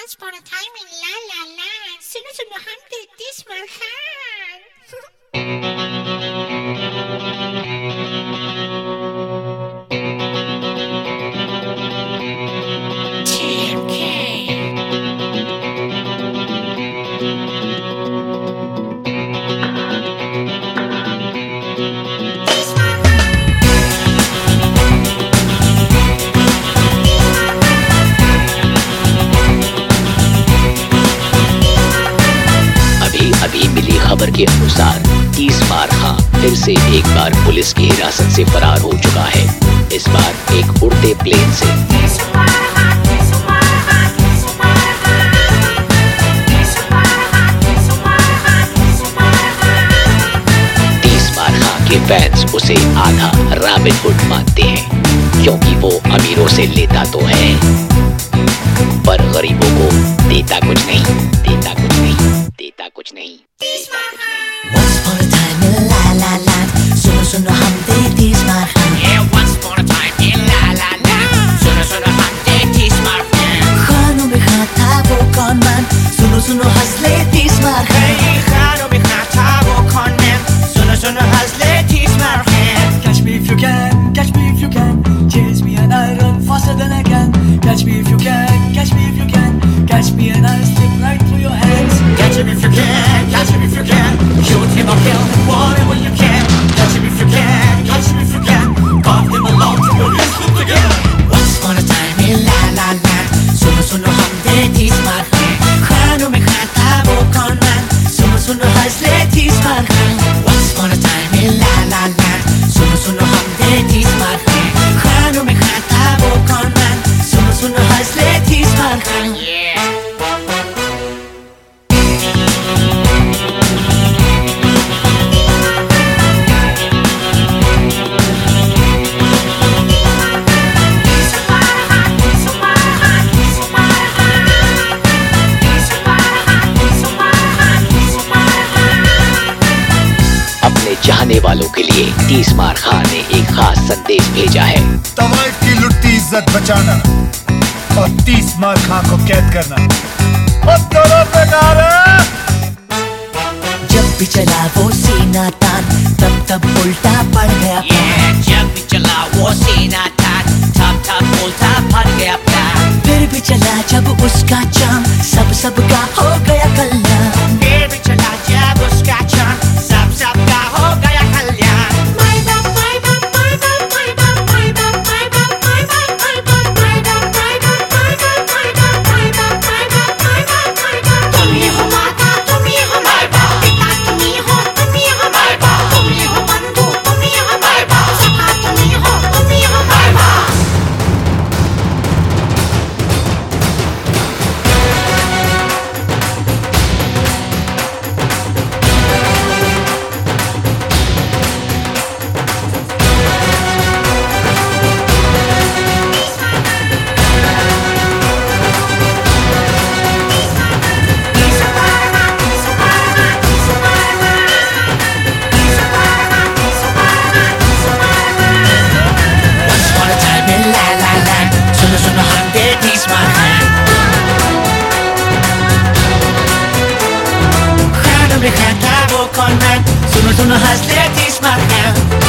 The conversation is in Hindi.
Once upon a time in La La Land. Suno suno hamte tismarhan. अभी मिली खबर के अनुसार तीसमार खां फिर से एक बार पुलिस की हिरासत से फरार हो चुका है। इस बार एक उड़ते प्लेन से। तीसमार खां के फैंस उसे आधा रॉबिन हुड मानते हैं, क्योंकि वो अमीरों से लेता तो है पर गरीबों को देता कुछ नहीं, देता कुछ नहीं, देता कुछ नहीं। Once upon a time in La La Land, सुनो सुनो हम दे तीसमार खां। Yeah, once upon a time in La La Land, सुनो सुनो हम दे तीसमार खां। खानों में खां था वो कौन man, सुनो सुनो हंस ले तीसमार खां। Hey, खानों में खां था वो कौन man, सुनो सुनो हंस ले तीसमार खां। Catch me if you can, catch me if you can. Chase me and I run faster than I can. Catch me if you can, catch me if you can. Catch me and I'll slip right through your hands. Catch him if you can, catch him if you can. Shoot him or kill him, whatever you can. Catch him if you can, catch him if you can. Carve him along till your wrists slip together. Once upon a time in La La Land, सुनो सुनो हम दे तीसमार खां। खानों में खां था वो कौन man, सुनो सुनो हंस ले तीसमार खां। Once upon a time in La La Land, सुनो सुनो हम दे तीसमार खां। खानों में खां था वो कौन man, सुनो सुनो हंस ले तीसमार खां। अपने चाहने वालों के लिए तीसमार खां ने एक खास संदेश भेजा है। तवाइफ की लुटती इज्जत बचाना और तीसमार खां को कैद करना और दोनों बेकार है। जब भी चला वो सीना तान, तब तब उल्टा पड़ गया Yeah, जब भी चला वो सीना तान, तब तब उल्टा पड़ गया प्लान। फिर भी चला जब उसका चाम, सबका हो गया कल्याण। फिर भी चला जब उसका चाम, सबका हो गया कल्याण। तुम ही हो माता, तुम ही हो पिता, तुम ही हो माई बाप, तुम ही हो बंधु, तुम ही हो भाई बाप, सखा तुम ही हो भाई बाप। Once upon a time in La La Land, सुनो सुनो हम दे तीसमार खां। खानों में खां था वो कौन man, सुनो सुनो हंस ले तीसमार खां।